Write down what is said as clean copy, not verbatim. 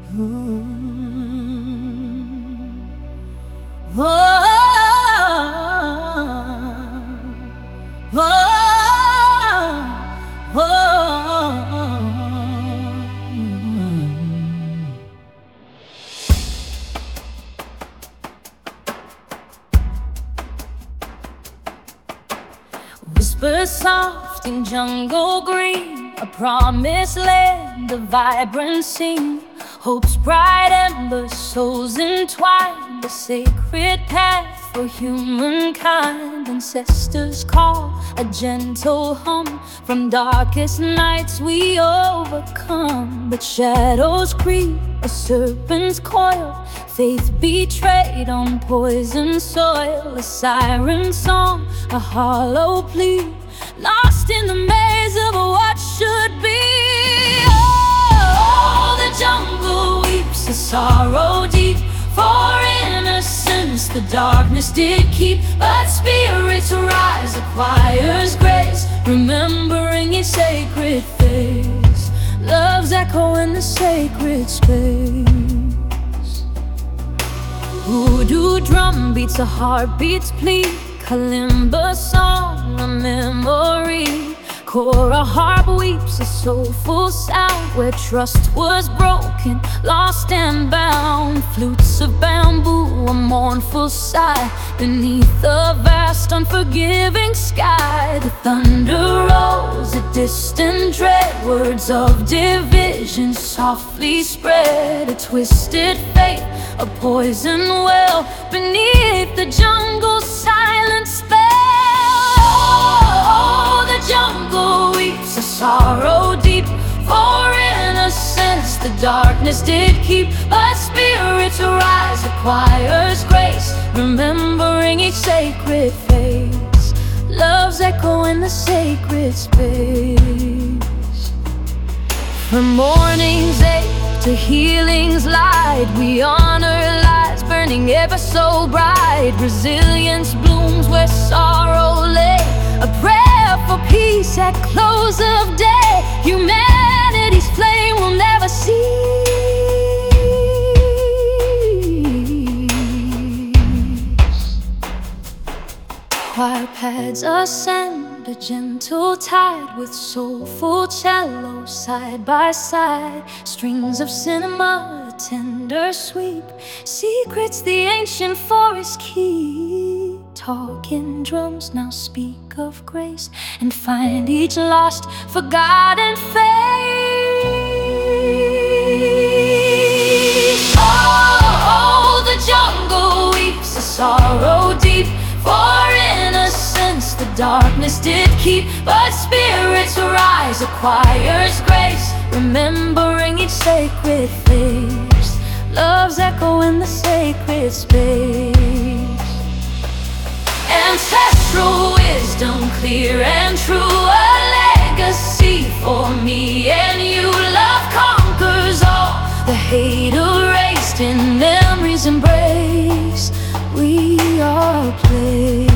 Whoa, whoa, whoa. Whispers soft in jungle green, a promised land, a vibrant scene. Hope's bright embers, souls entwined, a sacred path for humankind. Ancestors call, a gentle hum. From darkest nights we overcome. But shadows creep, a serpent's coil. Faith betrayed on poisoned soil. A siren song, a hollow plea, lost in the maze of what should be. Oh, the jungle weeps, a sorrow deep. For innocence the darkness did keep. But spirits rise, acquires grace, remembering its sacred face. Love's echo in the sacred space. Voodoo drum beats, a heartbeat's plea. Kalimba song, a memory. Kora harp weeps, a soulful sound. Where trust was broken, lost and bound. Flutes of bamboo, a mournful sigh. Beneath the vast unforgiving sky, the thunder rolls, a distant dread. Words of division softly spread. A twisted fate, a poison well, beneath the jungle's silent spell. Oh, the jungle weeps, a sorrow deep. For innocence the darkness did keep. But spirits rise, acquires grace, remembering each sacred face. Love's echo in the sacred space. From morning's ache to healing's light, we honor lives burning ever so bright. Resilience blooms where sorrow lay, a prayer for peace at close of day. Humanity's flame will never cease. Choir pads ascend, a gentle tide. With soulful cello side by side. Strings of cinema, a tender sweep. Secrets the ancient forest keep. Talking drums now speak of grace, and find each lost, forgotten face. Oh, the jungle weeps, a sorrow deep. For innocence the darkness did keep. But spirits rise, acquires grace, remembering each sacred face. Love's echo in the sacred space. Ancestral wisdom clear and true, a legacy for me and you. Love conquers all, the hate erased, in memory's embrace we are placed.